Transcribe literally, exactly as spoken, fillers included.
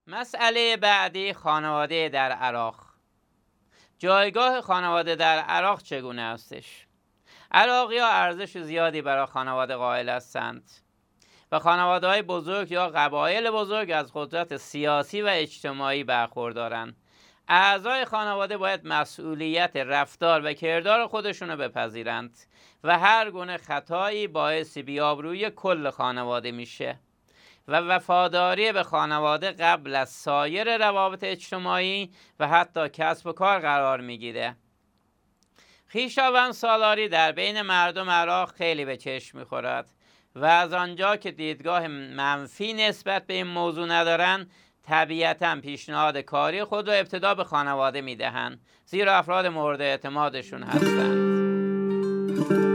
مسئله بعدی، خانواده در عراق. جایگاه خانواده در عراق چگونه استش؟ عراقی‌ها ارزش زیادی برای خانواده قائل هستند و خانواده‌های بزرگ یا قبایل بزرگ از قدرت سیاسی و اجتماعی برخوردارند. اعضای خانواده باید مسئولیت رفتار و کردار خودشون رو بپذیرند و هر گونه خطایی باعث بی‌آبرویی کل خانواده میشه و وفاداری به خانواده قبل از سایر روابط اجتماعی و حتی کسب و کار قرار میگیره. خویشاوند سالاری در بین مردم عراق خیلی به چشم میخورد و از آنجا که دیدگاه منفی نسبت به این موضوع ندارن، طبیعتاً پیشنهاد کاری خود را ابتدا به خانواده میدهند، زیرا افراد مورد اعتمادشون هستند.